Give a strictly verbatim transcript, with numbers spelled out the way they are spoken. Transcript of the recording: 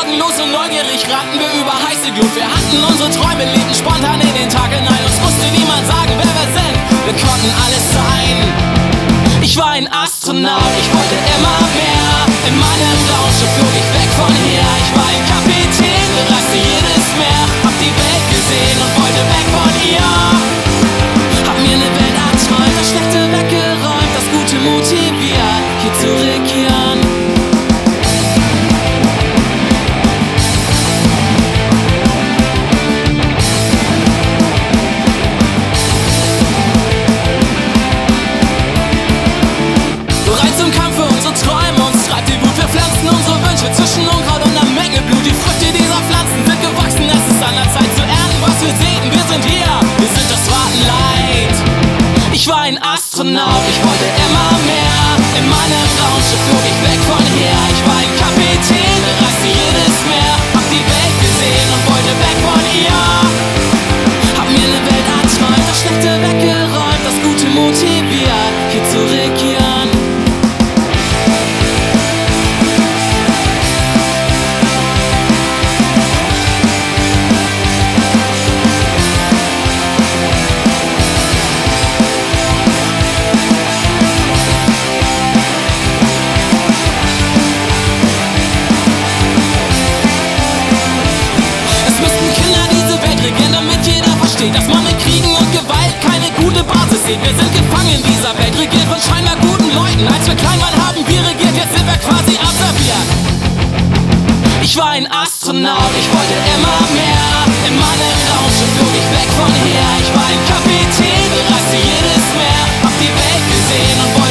sorgenlos und neugierig rannten wir über heiße Glut. Wir hatten unsere Träume, lebten spontan in den Tag hinein. Uns musste niemand sagen, wer wir sind, wir konnten alles sein. Ich war ein Astronaut, ich wollte immer mehr. In meinem Raumschiff flog ich weg von hier. Ich war ein Kapitän, bereiste jedes Meer. Hab die Welt gesehen und wollte weg von ihr. Hab mir ne Welt erträumt, das Schlechte weggeräumt, das Gute motiviert, hier zu regieren. Bereit zum Kampf für unsere Träume, uns treibt die Wut, wir pflanzen unsere Wünsche zwischen Unkraut und einer Menge Blut. Die Früchte dieser Pflanzen sind gewachsen, es ist an der Zeit zu ernten, was wir sehen. Wir sind hier, wir sind das Wartenleid. Ich war ein Astronaut, ich wollte immer mehr. In meinem Raumschiff flog ich weg von hier. Ich war ein Kapitän, bereiste jedes Meer. Hab die Welt gesehen und wollte weg von ihr. Hab mir ne Welt erträumt, das Schlechte weggeräumt, das Gute motiviert, hier zu regieren. Dass man mit Kriegen und Gewalt keine gute Basis sieht. Wir sind gefangen in dieser Welt, regiert von scheinbar guten Leuten. Als wir klein waren, haben wir regiert, jetzt sind wir quasi abserviert. Ich war ein Astronaut, ich wollte immer mehr. In meinem Raumschiff flog ich weg von hier. Ich war ein Kapitän, bereiste jedes Meer. Hab die Welt gesehen und